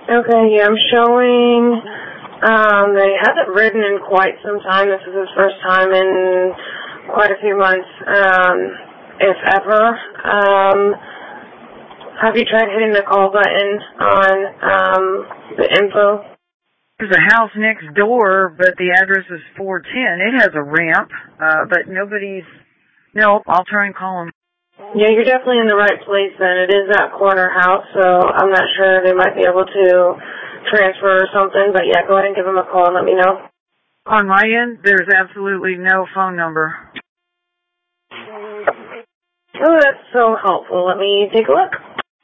Okay, yeah, I'm showing, that he hasn't ridden in quite some time. This is his first time in quite a few months, if ever. Have you tried hitting the call button on, the info? There's a house next door, but the address is 410. It has a ramp, but nobody's... Nope, I'll try and call him. Yeah, you're definitely in the right place then. It is that corner house, so I'm not sure they might be able to transfer or something, but yeah, go ahead and give them a call and let me know. On my end, there's absolutely no phone number. Oh, that's so helpful. Let me take a look.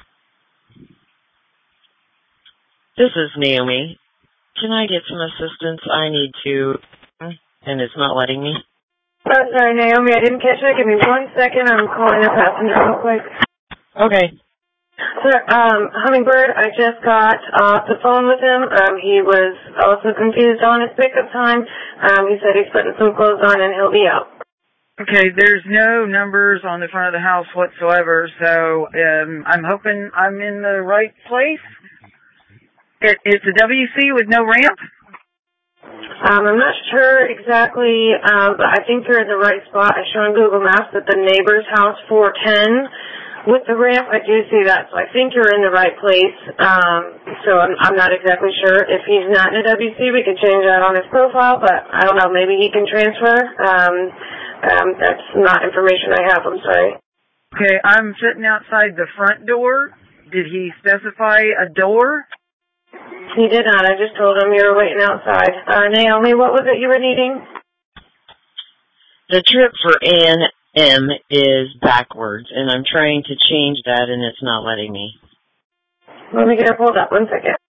This is Naomi. Can I get some assistance? I need to, and it's not letting me. Oh, sorry, Naomi, I didn't catch that. Give me 1 second. I'm calling a passenger real quick. Okay. Sir, Hummingbird, I just got off the phone with him. He was also confused on his pickup time. He said he's putting some clothes on and he'll be out. Okay, there's no numbers on the front of the house whatsoever, so I'm hoping I'm in the right place. It's a WC with no ramp? I'm not sure exactly, but I think you're in the right spot. I show on Google Maps that the neighbor's house 410 with the ramp. I do see that, so I think you're in the right place. So I'm not exactly sure. If he's not in a WC, we can change that on his profile, but I don't know. Maybe he can transfer. That's not information I have. I'm sorry. Okay, I'm sitting outside the front door. Did he specify a door? He did not. I just told him you were waiting outside. Naomi, what was it you were needing? The trip for NM is backwards, and I'm trying to change that, and it's not letting me. Let me get her pulled up. 1 second.